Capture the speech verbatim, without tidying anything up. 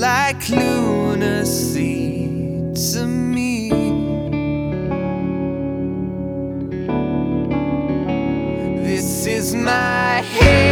like lunacy to me. This is my head.